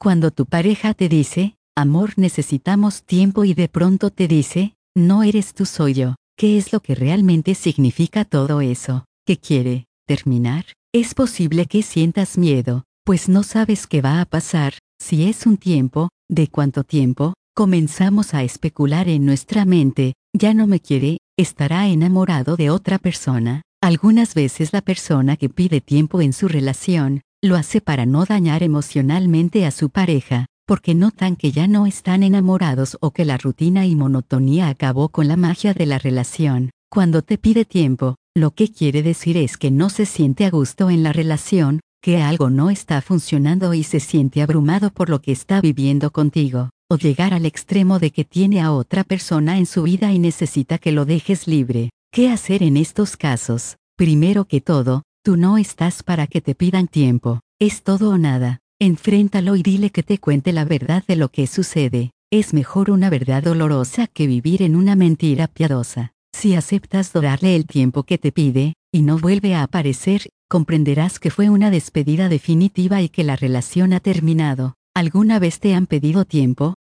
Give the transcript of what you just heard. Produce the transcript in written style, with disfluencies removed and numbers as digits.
Cuando tu pareja te dice, amor, necesitamos tiempo, y de pronto te dice, no eres tú, soy yo. ¿Qué es lo que realmente significa todo eso? ¿Qué quiere? ¿Terminar? Es posible que sientas miedo, pues no sabes qué va a pasar, si es un tiempo, de cuánto tiempo. Comenzamos a especular en nuestra mente, ya no me quiere, estará enamorado de otra persona. Algunas veces la persona que pide tiempo en su relación, lo hace para no dañar emocionalmente a su pareja, porque notan que ya no están enamorados o que la rutina y monotonía acabó con la magia de la relación. Cuando te pide tiempo, lo que quiere decir es que no se siente a gusto en la relación, que algo no está funcionando y se siente abrumado por lo que está viviendo contigo, o llegar al extremo de que tiene a otra persona en su vida y necesita que lo dejes libre. ¿Qué hacer en estos casos? Primero que todo, tú no estás para que te pidan tiempo. Es todo o nada. Enfréntalo y dile que te cuente la verdad de lo que sucede. Es mejor una verdad dolorosa que vivir en una mentira piadosa. Si aceptas darle el tiempo que te pide, y no vuelve a aparecer, comprenderás que fue una despedida definitiva y que la relación ha terminado. ¿Alguna vez te han pedido tiempo?